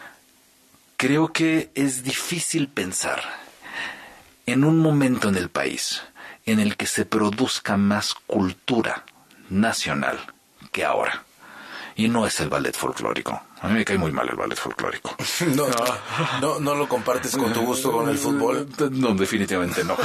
Creo que es difícil pensar en un momento en el país en el que se produzca más cultura nacional que ahora. Y no es el ballet folclórico. A mí me cae muy mal el ballet folclórico. No, no, no, no lo compartes con tu gusto con el fútbol. No, definitivamente no.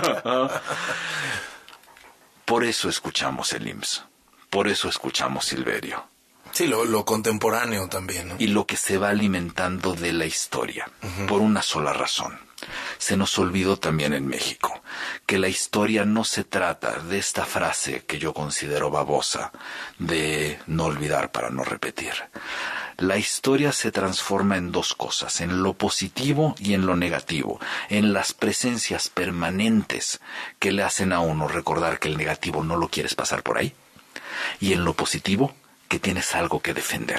Por eso escuchamos el I M S S. Por eso escuchamos Silverio. Sí, lo, lo contemporáneo también, ¿no? Y lo que se va alimentando de la historia, uh-huh. por una sola razón. Se nos olvidó también en México que la historia no se trata de esta frase que yo considero babosa de no olvidar para no repetir. La historia se transforma en dos cosas, en lo positivo y en lo negativo, en las presencias permanentes que le hacen a uno recordar que el negativo no lo quieres pasar por ahí, y en lo positivo que tienes algo que defender.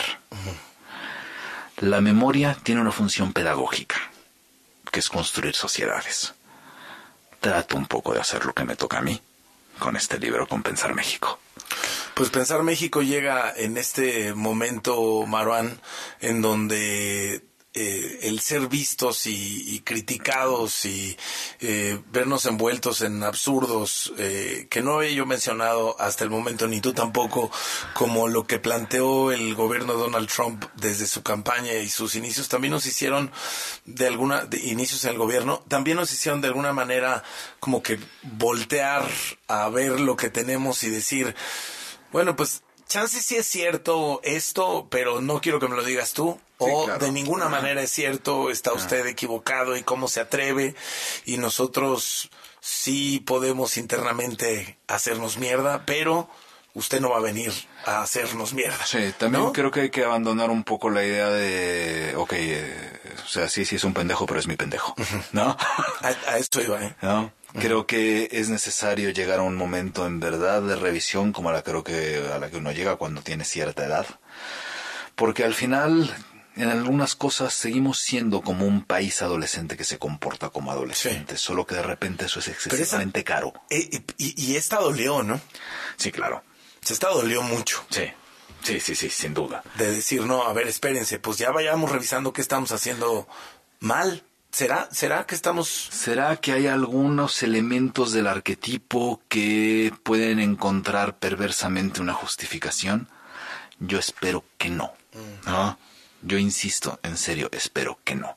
Uh-huh. La memoria tiene una función pedagógica, que es construir sociedades. Trato un poco de hacer lo que me toca a mí con este libro, con Pensar México. Pues Pensar México llega en este momento, Maruán, en donde eh, el ser vistos y, y criticados y eh, vernos envueltos en absurdos eh, que no he yo mencionado hasta el momento, ni tú tampoco, como lo que planteó el gobierno de Donald Trump desde su campaña y sus inicios, también nos hicieron de alguna, de inicios en el gobierno, también nos hicieron de alguna manera como que voltear a ver lo que tenemos y decir, bueno, pues chance sí es cierto esto, pero no quiero que me lo digas tú. Sí, o claro. De ninguna manera es cierto, está usted equivocado y cómo se atreve. Y nosotros sí podemos internamente hacernos mierda, pero usted no va a venir a hacernos mierda. Sí, también ¿no? Creo que hay que abandonar un poco la idea de, ok, eh, o sea, sí, sí es un pendejo, pero es mi pendejo, ¿no? a, a esto iba, ¿eh? ¿No? Creo que es necesario llegar a un momento en verdad de revisión como a la creo que a la que uno llega cuando tiene cierta edad, porque al final en algunas cosas seguimos siendo como un país adolescente que se comporta como adolescente, sí. Solo que de repente eso es excesivamente esa, caro. Eh, y, y esta dolió, ¿no? Sí, claro. Esta dolió mucho. Sí. Sí, sí, sí, sin duda. De decir, no, a ver, espérense, pues ya vayamos revisando qué estamos haciendo mal. ¿Será, ¿Será que estamos...? ¿Será que hay algunos elementos del arquetipo que pueden encontrar perversamente una justificación? Yo espero que no. ¿No? Yo insisto, en serio, espero que no.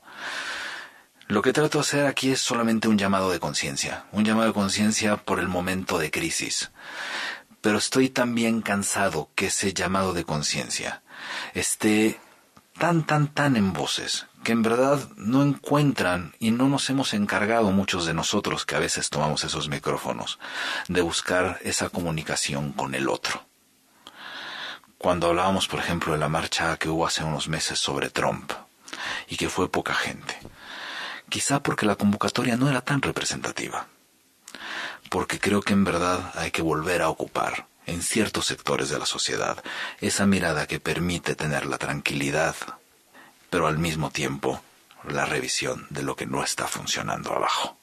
Lo que trato de hacer aquí es solamente un llamado de conciencia. Un llamado de conciencia por el momento de crisis. Pero estoy también cansado que ese llamado de conciencia esté tan, tan, tan en voces que en verdad no encuentran y no nos hemos encargado muchos de nosotros que a veces tomamos esos micrófonos de buscar esa comunicación con el otro. Cuando hablábamos, por ejemplo, de la marcha que hubo hace unos meses sobre Trump y que fue poca gente, quizá porque la convocatoria no era tan representativa, porque creo que en verdad hay que volver a ocupar en ciertos sectores de la sociedad esa mirada que permite tener la tranquilidad, pero al mismo tiempo la revisión de lo que no está funcionando abajo.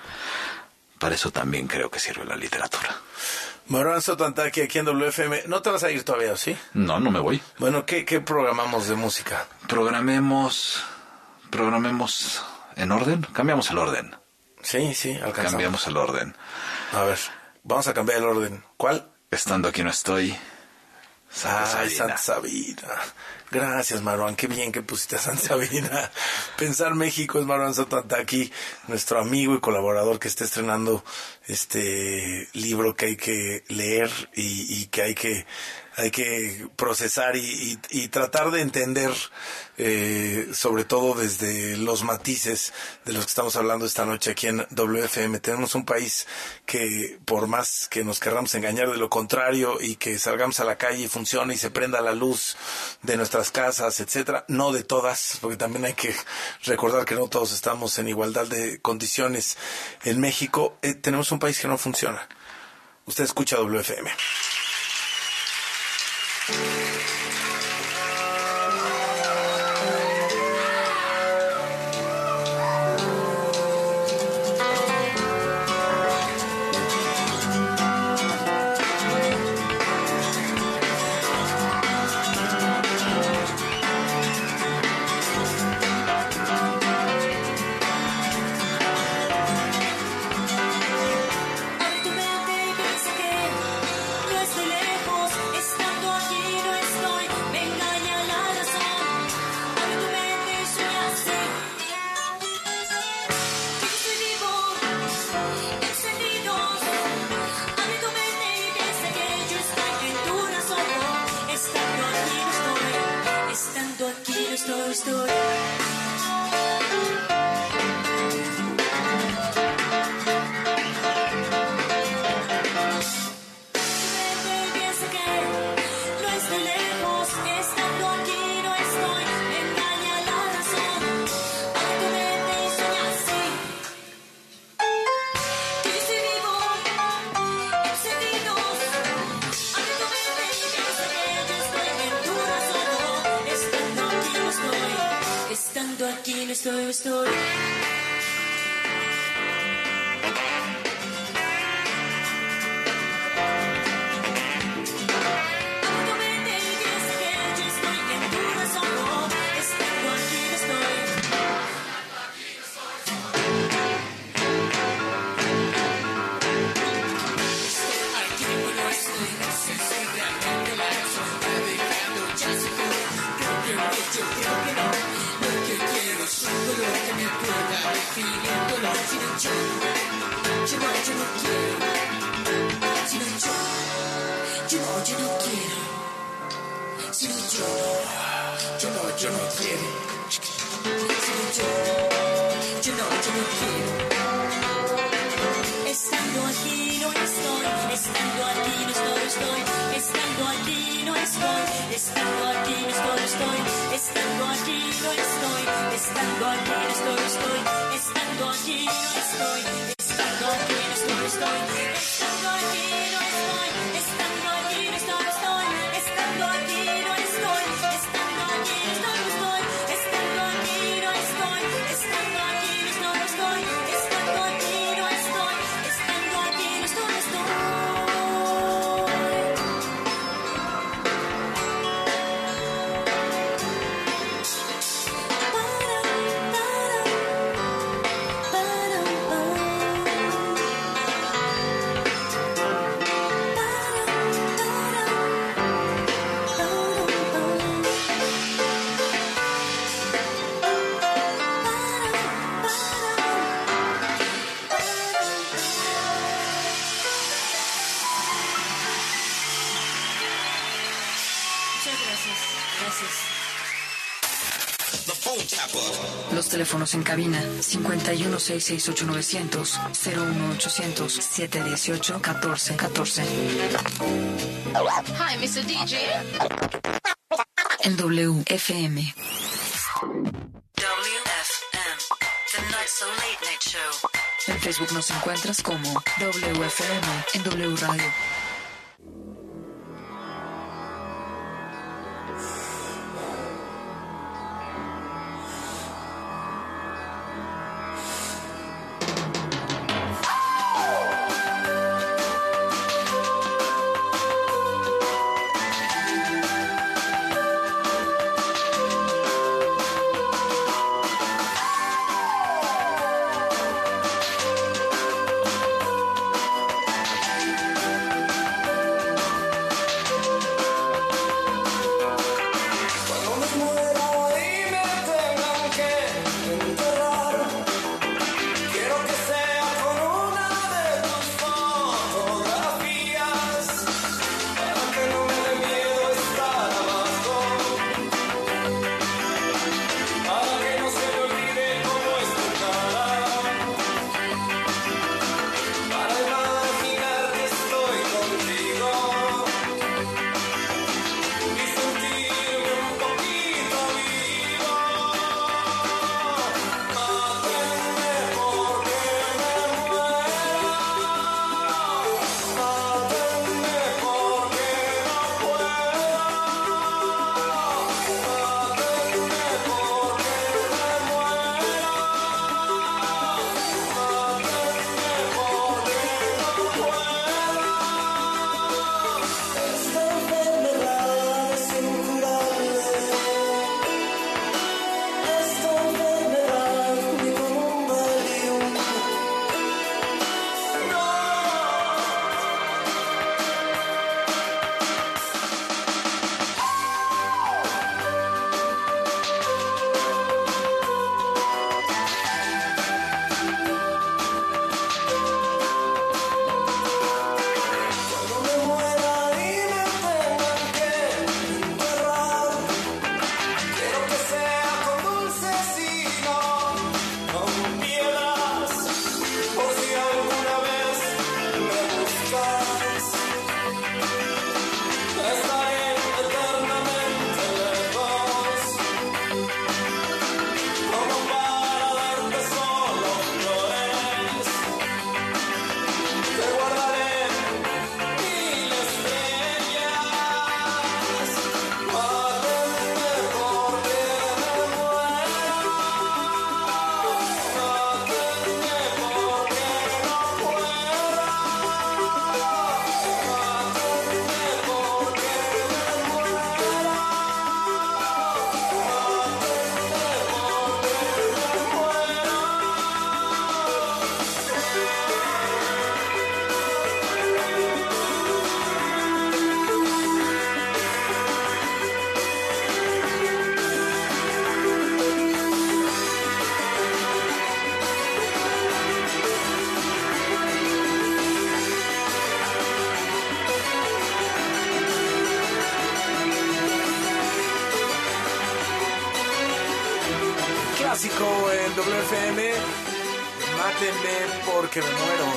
Para eso también creo que sirve la literatura. Maruán Soto Antaki aquí en W F M. ¿No te vas a ir todavía, sí? No, no me voy. Bueno, ¿qué, qué programamos de música? Programemos... Programemos en orden. Cambiamos el orden. Sí, sí, alcanzamos. Cambiamos el orden. A ver, vamos a cambiar el orden. ¿Cuál? Estando aquí no estoy. Santa Sabina. Santa Sabina. Gracias, Maruán. Qué bien que pusiste a Santa Sabina. Pensar México es Maruán Soto Antaki, nuestro amigo y colaborador que está estrenando este libro que hay que leer y, y que hay que hay que procesar y, y, y tratar de entender, eh, sobre todo desde los matices de los que estamos hablando esta noche aquí en W F M. Tenemos un país que, por más que nos querramos engañar de lo contrario y que salgamos a la calle y funcione y se prenda la luz de nuestras casas, etcétera, no de todas, porque también hay que recordar que no todos estamos en igualdad de condiciones. En México eh, tenemos un país que no funciona. Usted escucha W F M. Estando aquí no estoy. estoy, estoy. Los teléfonos en cabina cincuenta y uno, seiscientos sesenta y ocho, novecientos, cero uno ochocientos, setecientos dieciocho, catorce catorce. Hi, mister D J. En W F M. W F M, The Not So Late Night Show. En Facebook nos encuentras como W F M en W Radio. Thank W F M. Mátenme porque me muero.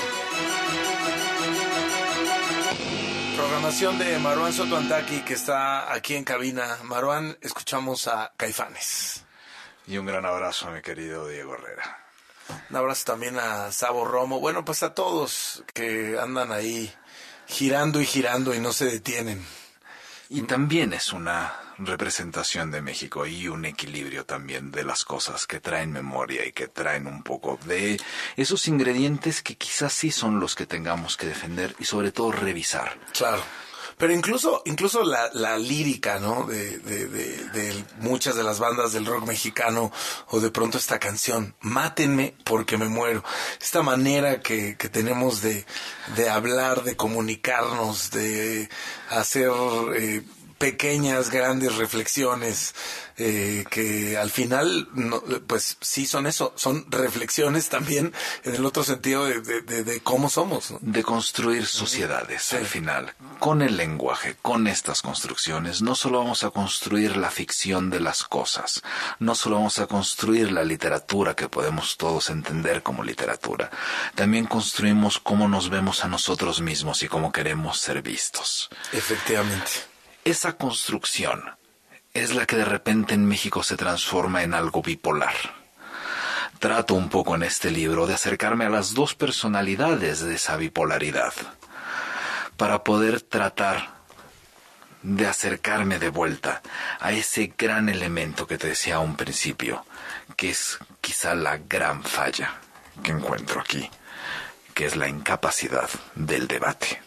Programación de Maruán Soto Antaki, que está aquí en cabina. Maruán, escuchamos a Caifanes. Y un gran abrazo a mi querido Diego Herrera. Un abrazo también a Sabo Romo. Bueno, pues a todos que andan ahí girando y girando y no se detienen. Y también es una representación de México y un equilibrio también de las cosas que traen memoria y que traen un poco de esos ingredientes que quizás sí son los que tengamos que defender y sobre todo revisar. Claro. Pero incluso incluso la, la lírica, ¿no? De, de, de, de muchas de las bandas del rock mexicano, o de pronto esta canción, Mátenme porque me muero. Esta manera que, que tenemos de, de hablar, de comunicarnos, de hacer eh, pequeñas, grandes reflexiones, eh, que al final, no, pues sí son eso, son reflexiones también en el otro sentido de, de, de, de cómo somos, ¿no? De construir sociedades, sí. Al final, con el lenguaje, con estas construcciones, no solo vamos a construir la ficción de las cosas, no solo vamos a construir la literatura que podemos todos entender como literatura, también construimos cómo nos vemos a nosotros mismos y cómo queremos ser vistos. Efectivamente. Esa construcción es la que de repente en México se transforma en algo bipolar. Trato un poco en este libro de acercarme a las dos personalidades de esa bipolaridad, para poder tratar de acercarme de vuelta a ese gran elemento que te decía a un principio, que es quizá la gran falla que encuentro aquí, que es la incapacidad del debate.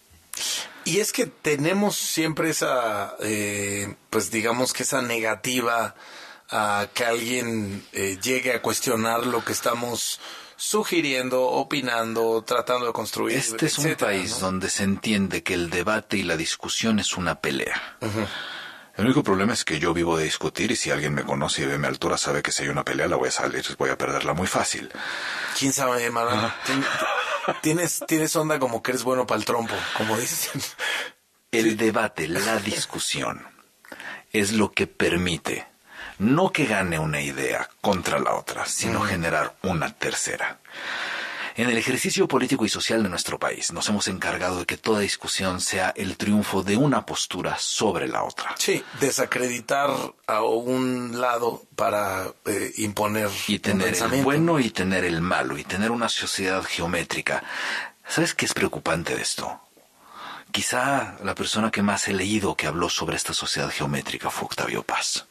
Y es que tenemos siempre esa, eh, pues digamos que esa negativa a que alguien eh, llegue a cuestionar lo que estamos sugiriendo, opinando, tratando de construir. Este es etcétera, un país ¿no? donde se entiende que el debate y la discusión es una pelea. Uh-huh. El único problema es que yo vivo de discutir y si alguien me conoce y ve mi altura sabe que si hay una pelea la voy a salir, voy a perderla muy fácil. ¿Quién sabe, Manuel? Uh-huh. Tienes, tienes onda como que eres bueno para el trompo, como dicen. El debate, la discusión, es lo que permite no que gane una idea contra la otra, sino uh-huh. generar una tercera. En el ejercicio político y social de nuestro país nos hemos encargado de que toda discusión sea el triunfo de una postura sobre la otra. Sí, desacreditar a un lado para eh, imponer y tener el bueno y tener el malo y tener una sociedad geométrica. ¿Sabes qué es preocupante de esto? Quizá la persona que más he leído que habló sobre esta sociedad geométrica fue Octavio Paz.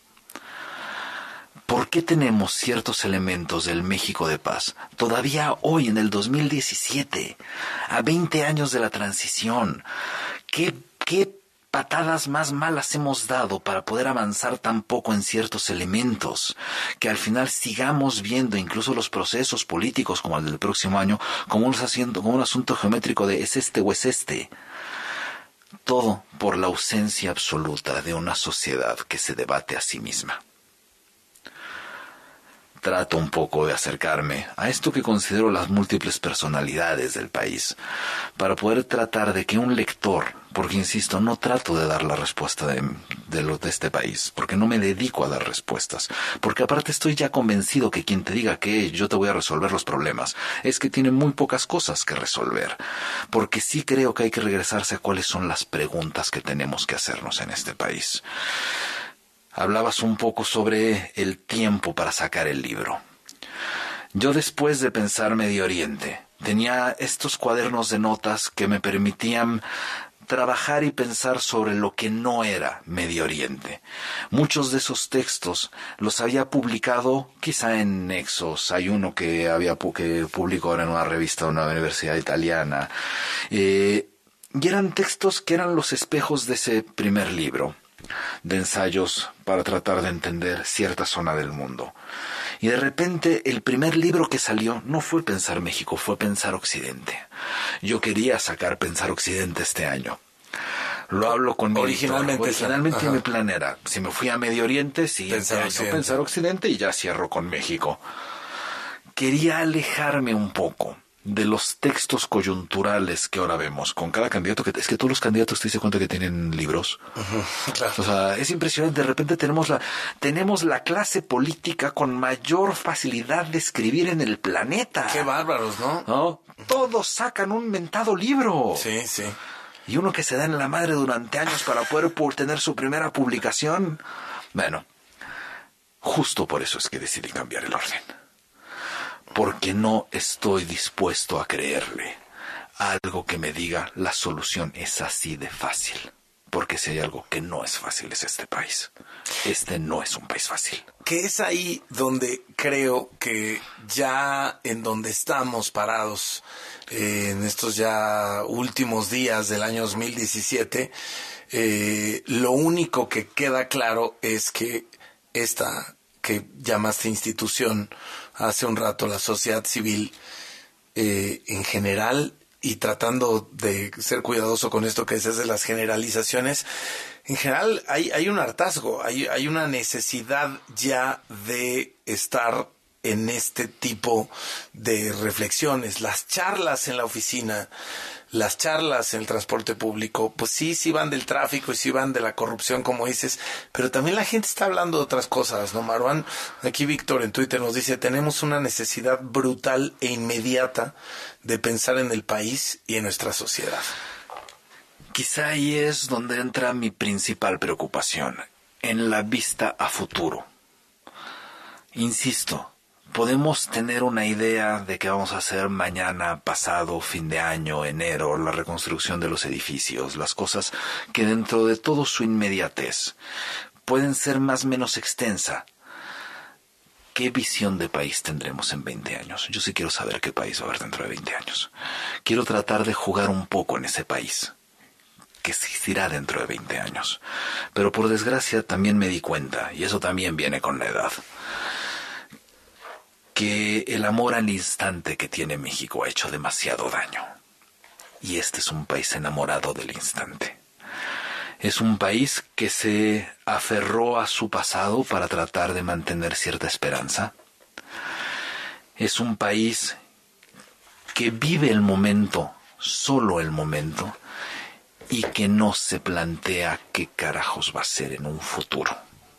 ¿Por qué tenemos ciertos elementos del México de paz todavía hoy en el dos mil diecisiete, a veinte años de la transición? ¿Qué, qué patadas más malas hemos dado para poder avanzar tan poco en ciertos elementos? Que al final sigamos viendo incluso los procesos políticos como el del próximo año como un, asiento, como un asunto geométrico de es este o es este. Todo por la ausencia absoluta de una sociedad que se debate a sí misma. Trato un poco de acercarme a esto que considero las múltiples personalidades del país, para poder tratar de que un lector, porque insisto, no trato de dar la respuesta de, de, lo, de este país, porque no me dedico a dar respuestas, porque aparte estoy ya convencido que quien te diga que yo te voy a resolver los problemas, es que tiene muy pocas cosas que resolver, porque sí creo que hay que regresarse a cuáles son las preguntas que tenemos que hacernos en este país. Hablabas un poco sobre el tiempo para sacar el libro. Yo después de pensar Medio Oriente, tenía estos cuadernos de notas que me permitían trabajar y pensar sobre lo que no era Medio Oriente. Muchos de esos textos los había publicado quizá en Nexos. Hay uno que había que publicó ahora en una revista de una universidad italiana. Eh, y eran textos que eran los espejos de ese primer libro de ensayos para tratar de entender cierta zona del mundo. Y de repente el primer libro que salió no fue Pensar México, fue Pensar Occidente. Yo quería sacar Pensar Occidente este año. Lo hablo con mi Originalmente, editor. Originalmente mi plan era, si me fui a Medio Oriente, siguiente Pensar año Occidente. Pensar Occidente y ya cierro con México. Quería alejarme un poco de los textos coyunturales que ahora vemos con cada candidato, que es que todos los candidatos te diste cuenta que tienen libros. Uh-huh, claro. O sea, es impresionante. De repente tenemos la tenemos la clase política con mayor facilidad de escribir en el planeta. Qué bárbaros, ¿no? ¿No? Todos sacan un mentado libro. Sí, sí. Y uno que se da en la madre durante años para poder por tener su primera publicación. Bueno, justo por eso es que decidí cambiar el orden. Porque no estoy dispuesto a creerle a algo que me diga la solución es así de fácil. Porque si hay algo que no es fácil es este país. Este no es un país fácil. Que es ahí donde creo que ya en donde estamos parados eh, en estos ya últimos días del año dos mil diecisiete, eh, lo único que queda claro es que esta que llamaste institución hace un rato, la sociedad civil, eh, en general, y tratando de ser cuidadoso con esto que dices de las generalizaciones, en general hay, hay un hartazgo, hay, hay una necesidad ya de estar en este tipo de reflexiones. Las charlas en la oficina, las charlas en el transporte público, pues sí, sí van del tráfico y sí van de la corrupción, como dices, pero también la gente está hablando de otras cosas, ¿no, Marwan? Aquí Víctor en Twitter nos dice, tenemos una necesidad brutal e inmediata de pensar en el país y en nuestra sociedad. Quizá ahí es donde entra mi principal preocupación, en la vista a futuro. Insisto, podemos tener una idea de qué vamos a hacer mañana, pasado, fin de año, enero, la reconstrucción de los edificios, las cosas que dentro de todo su inmediatez pueden ser más o menos extensa. ¿Qué visión de país tendremos en veinte años? Yo sí quiero saber qué país va a haber dentro de veinte años. Quiero tratar de jugar un poco en ese país que existirá dentro de veinte años. Pero por desgracia también me di cuenta, y eso también viene con la edad, que el amor al instante que tiene México ha hecho demasiado daño. Y este es un país enamorado del instante. Es un país que se aferró a su pasado para tratar de mantener cierta esperanza. Es un país que vive el momento, solo el momento, y que no se plantea qué carajos va a ser en un futuro.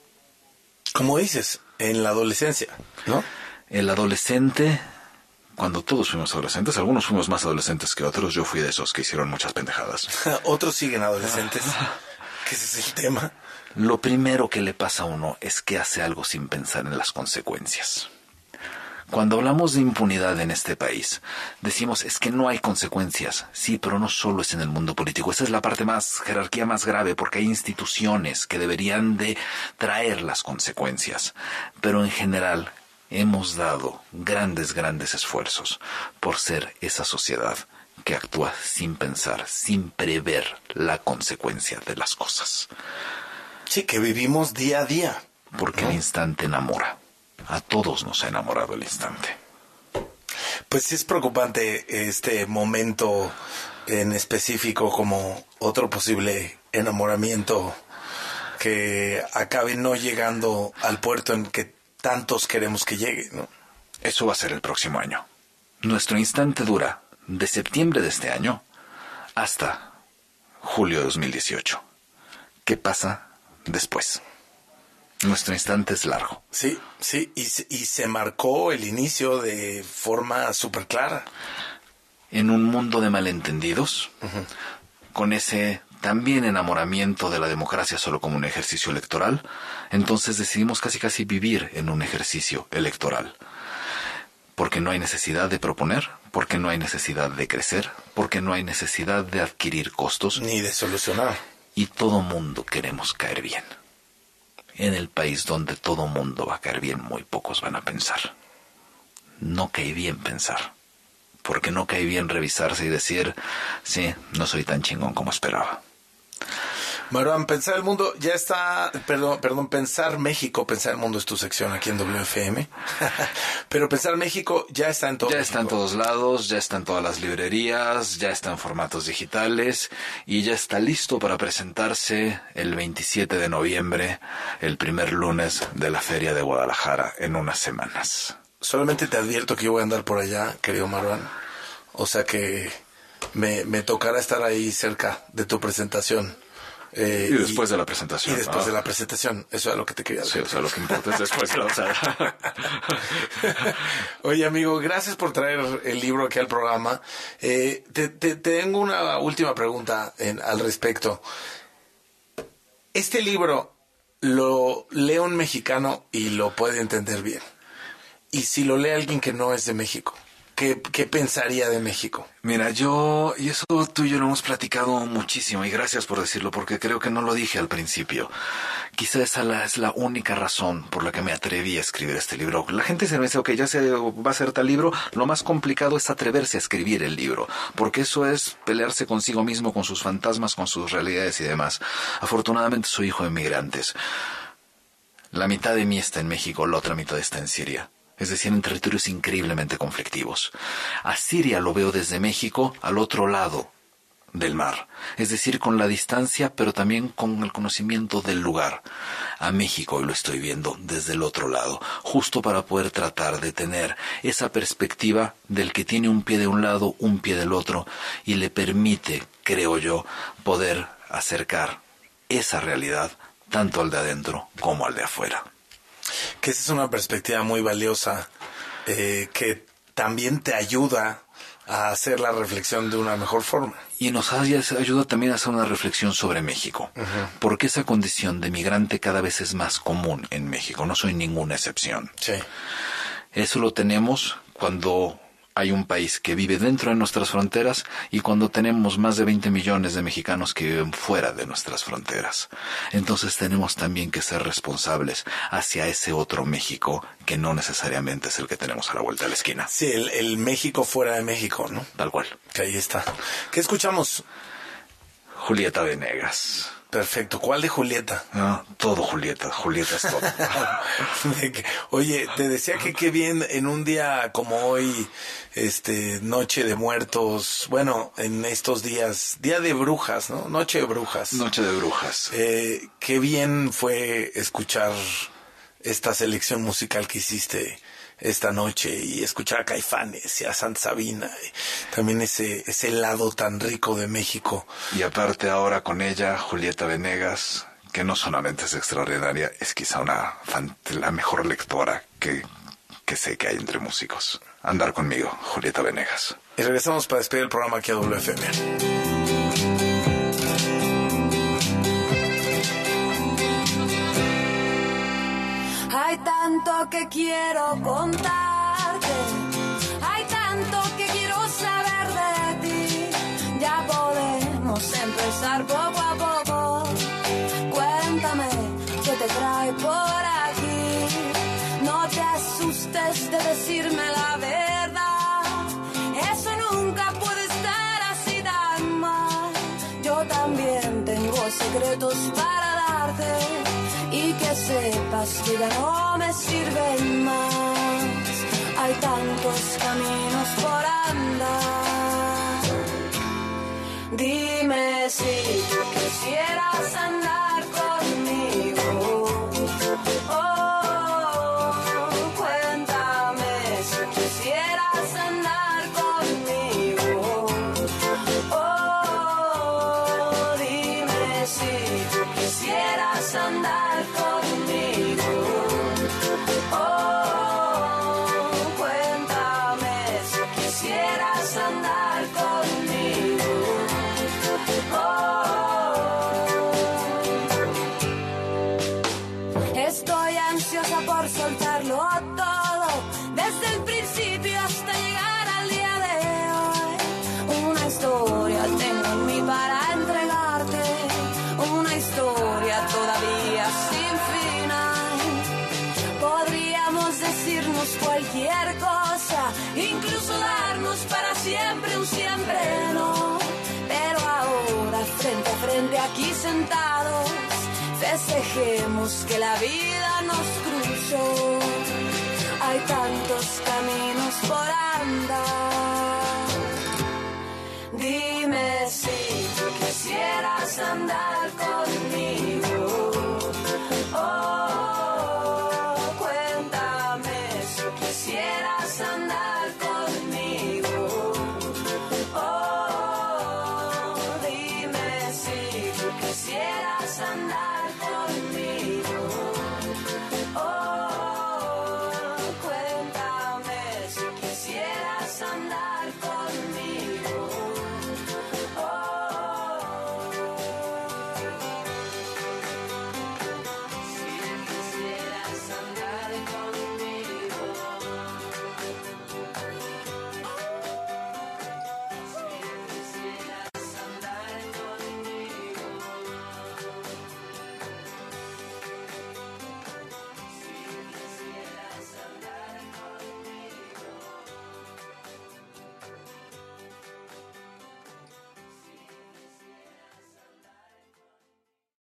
Como dices, en la adolescencia, ¿no? El adolescente, cuando todos fuimos adolescentes, algunos fuimos más adolescentes que otros, yo fui de esos que hicieron muchas pendejadas. Otros siguen adolescentes, que ese es el tema. Lo primero que le pasa a uno es que hace algo sin pensar en las consecuencias. Cuando hablamos de impunidad en este país, decimos es que no hay consecuencias. Sí, pero no solo es en el mundo político. Esa es la parte más, jerarquía más grave, porque hay instituciones que deberían de traer las consecuencias. Pero en general hemos dado grandes, grandes esfuerzos por ser esa sociedad que actúa sin pensar, sin prever la consecuencia de las cosas. Sí, que vivimos día a día. Porque el instante enamora. A todos nos ha enamorado el instante. Pues sí es preocupante este momento en específico como otro posible enamoramiento que acabe no llegando al puerto en que tantos queremos que llegue, ¿no? Eso va a ser el próximo año. Nuestro instante dura de septiembre de este año hasta julio de dos mil dieciocho. ¿Qué pasa después? Nuestro instante es largo. Sí, sí, y, y se marcó el inicio de forma súper clara. En un mundo de malentendidos, uh-huh. con ese también enamoramiento de la democracia solo como un ejercicio electoral, entonces decidimos casi casi vivir en un ejercicio electoral. Porque no hay necesidad de proponer, porque no hay necesidad de crecer, porque no hay necesidad de adquirir costos. Ni de solucionar. Y todo mundo queremos caer bien. En el país donde todo mundo va a caer bien, muy pocos van a pensar. No cae bien pensar. Porque no cae bien revisarse y decir, sí, no soy tan chingón como esperaba. Marwan, Pensar el Mundo ya está, perdón, perdón, Pensar México, Pensar el Mundo es tu sección aquí en W F M, pero Pensar México ya está en todo. Ya México. Está en todos lados, ya está en todas las librerías, ya está en formatos digitales y ya está listo para presentarse el veintisiete de noviembre, el primer lunes de la Feria de Guadalajara en unas semanas. Solamente te advierto que yo voy a andar por allá, querido Marwan. o sea que me, me tocará estar ahí cerca de tu presentación. Eh, y después y, de la presentación. Y después ¿no? de la presentación, eso es lo que te quería decir. Sí, o sea, lo que importa es después. ¿no? O sea. Oye, amigo, gracias por traer el libro aquí al programa. Eh, te, te, te tengo una última pregunta en, al respecto. Este libro lo lee un mexicano y lo puede entender bien. Y si lo lee alguien que no es de México, ¿qué, qué pensaría de México? Mira, yo, y eso tú y yo lo hemos platicado muchísimo, y gracias por decirlo, porque creo que no lo dije al principio. Quizá esa la, es la única razón por la que me atreví a escribir este libro. La gente se me dice, ok, ya se va a hacer tal libro, lo más complicado es atreverse a escribir el libro, porque eso es pelearse consigo mismo, con sus fantasmas, con sus realidades y demás. Afortunadamente soy hijo de migrantes. La mitad de mí está en México, la otra mitad está en Siria. Es decir, en territorios increíblemente conflictivos. A Siria lo veo desde México, al otro lado del mar. Es decir, con la distancia, pero también con el conocimiento del lugar. A México lo estoy viendo desde el otro lado, justo para poder tratar de tener esa perspectiva del que tiene un pie de un lado, un pie del otro, y le permite, creo yo, poder acercar esa realidad tanto al de adentro como al de afuera. Que esa es una perspectiva muy valiosa, eh, que también te ayuda a hacer la reflexión de una mejor forma. Y nos ayuda también a hacer una reflexión sobre México, uh-huh. porque esa condición de migrante cada vez es más común en México, no soy ninguna excepción. Sí. Eso lo tenemos cuando hay un país que vive dentro de nuestras fronteras y cuando tenemos más de veinte millones de mexicanos que viven fuera de nuestras fronteras. Entonces tenemos también que ser responsables hacia ese otro México que no necesariamente es el que tenemos a la vuelta de la esquina. Sí, el, el México fuera de México, ¿no? Tal cual. Que ahí está. ¿Qué escuchamos? Julieta Venegas. Perfecto. ¿Cuál de Julieta? No, todo Julieta. Julieta es todo. Oye, te decía que qué bien en un día como hoy, este, Noche de Muertos, bueno, en estos días, Día de Brujas, ¿no? Noche de Brujas. Noche de Brujas. Eh, qué bien fue escuchar esta selección musical que hiciste esta noche y escuchar a Caifanes y a Santa Sabina, y también ese ese lado tan rico de México. Y aparte ahora con ella, Julieta Venegas, que no solamente es extraordinaria, es quizá una fan, la mejor lectora que, que sé que hay entre músicos. Andar conmigo, Julieta Venegas. Y regresamos para despedir el programa aquí a W F M. Hay tanto que quiero contarte, hay tanto que quiero saber de ti. Ya podemos empezar poco a poco. Cuéntame qué te trae por aquí. No te asustes de decirme la verdad. Eso nunca puede estar así tan mal. Yo también tengo secretos para darte. Y que sepas que ya no me sirven más. Hay tantos caminos por andar. Dime si tú quisieras andar conmigo. Oh, cuéntame si quisieras andar conmigo. Oh, dime si tú quisieras andar. Por soltarlo todo, desde el principio hasta llegar al día de hoy. Una historia tengo en mí para entregarte, una historia todavía sin final. Podríamos decirnos cualquier cosa, incluso darnos para siempre un siempre no. Pero ahora frente a frente aquí sentados, festejemos que la vida nos cruzó. Hay tantos caminos por andar. Dime si tú quisieras andar conmigo. Oh, cuéntame si quisieras andar conmigo. quisieras andar.